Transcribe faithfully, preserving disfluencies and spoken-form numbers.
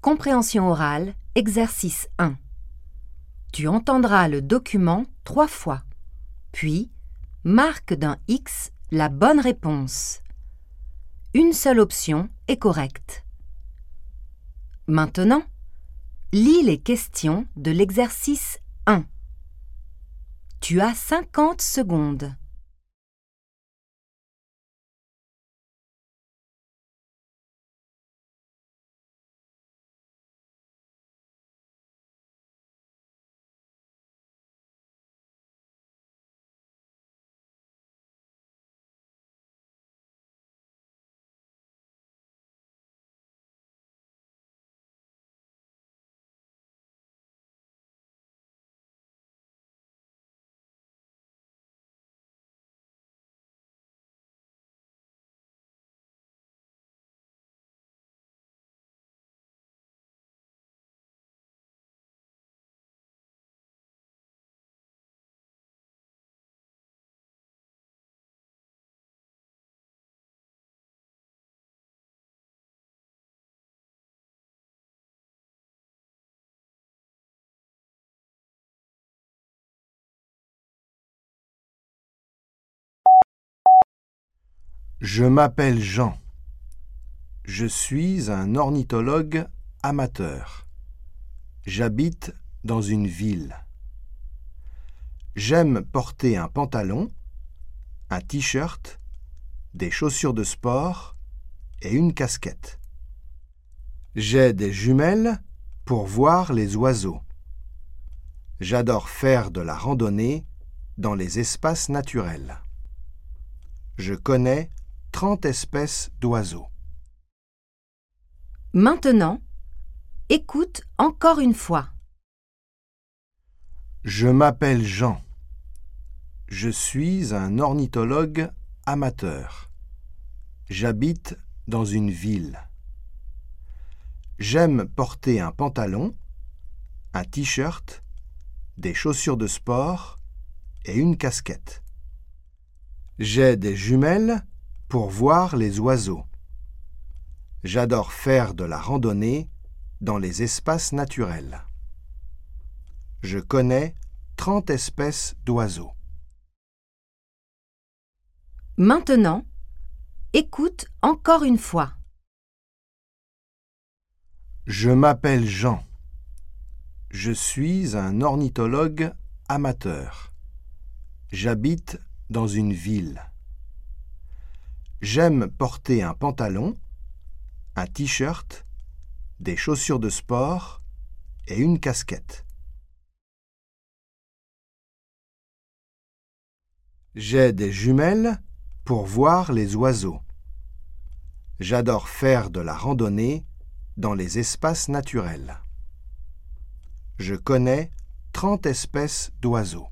Compréhension orale, exercice un. Tu entendras le document trois fois, puis marque d'un X la bonne réponse. Une seule option est correcte. Maintenant, lis les questions de l'exercice un. Tu as cinquante secondes. Je m'appelle Jean. Je suis un ornithologue amateur. J'habite dans une ville. J'aime porter un pantalon, un t-shirt, des chaussures de sport et une casquette. J'ai des jumelles pour voir les oiseaux. J'adore faire de la randonnée dans les espaces naturels. Je connais trente espèces d'oiseaux. Maintenant, écoute encore une fois. Je m'appelle Jean. Je suis un ornithologue amateur. J'habite dans une ville. J'aime porter un pantalon, un t-shirt, des chaussures de sport et une casquette. J'ai des jumelles pour voir les oiseaux. J'adore faire de la randonnée dans les espaces naturels. Je connais trente espèces d'oiseaux. Maintenant, écoute encore une fois. Je m'appelle Jean. Je suis un ornithologue amateur. J'habite dans une ville. J'aime porter un pantalon, un t-shirt, des chaussures de sport et une casquette. J'ai des jumelles pour voir les oiseaux. J'adore faire de la randonnée dans les espaces naturels. Je connais trente espèces d'oiseaux.